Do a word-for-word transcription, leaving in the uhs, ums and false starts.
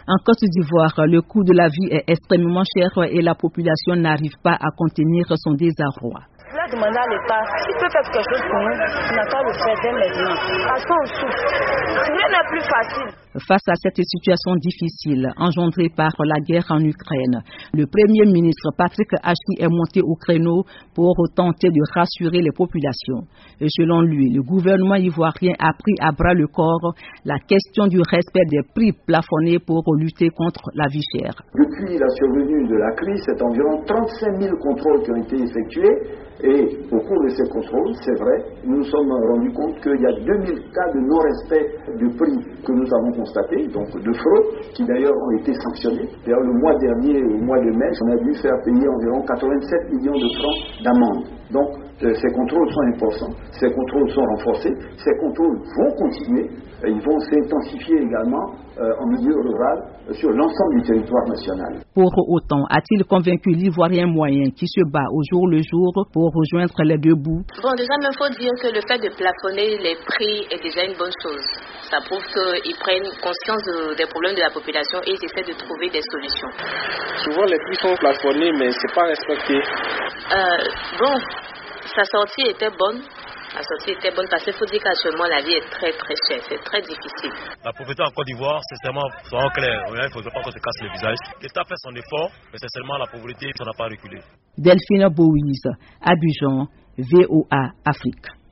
En Côte d'Ivoire, le coût de la vie est extrêmement cher et la population n'arrive pas à contenir son désarroi. Il a demandé à l'État s'il peut faire quelque chose pour nous, il n'a qu'à le faire dès maintenant. Parce qu'on souffre. Rien n'est plus facile. Face à cette situation difficile engendrée par la guerre en Ukraine, le Premier ministre Patrick Achi est monté au créneau pour tenter de rassurer les populations. Et selon lui, le gouvernement ivoirien a pris à bras le corps la question du respect des prix plafonnés pour lutter contre la vie chère. Depuis la survenue de la crise, c'est environ trente-cinq mille contrôles qui ont été effectués. Et au cours de ces contrôles, c'est vrai, nous nous sommes rendus compte qu'il y a deux mille cas de non-respect du prix que nous avons constaté, donc de fraude, qui d'ailleurs ont été sanctionnés. D'ailleurs, le mois dernier, au mois de mai, on a dû faire payer environ quatre-vingt-sept millions de francs d'amende. Donc, euh, ces contrôles sont importants, ces contrôles sont renforcés, ces contrôles vont continuer, et ils vont s'intensifier également euh, en milieu rural euh, sur l'ensemble du territoire national. Pour autant, a-t-il convaincu l'Ivoirien moyen qui se bat au jour le jour pour rejoindre les deux bouts? Bon, déjà, il faut dire que le fait de plafonner les prix est déjà une bonne chose. Ça prouve qu'ils prennent conscience de, des problèmes de la population et ils essaient de trouver des solutions. Souvent, les prix sont plafonnés, mais ce n'est pas respecté. Euh, bon, sa sortie était bonne. La sortie était bonne parce qu'il faut dire qu'actuellement la vie est très très chère, c'est très difficile. La pauvreté en Côte d'Ivoire, c'est seulement, soyons clairs, il ne faudrait pas qu'on se casse le visage. L'État fait son effort, mais c'est seulement la pauvreté qui n'a pas reculé. Delphine Bouise, Abidjan, V O A Afrique.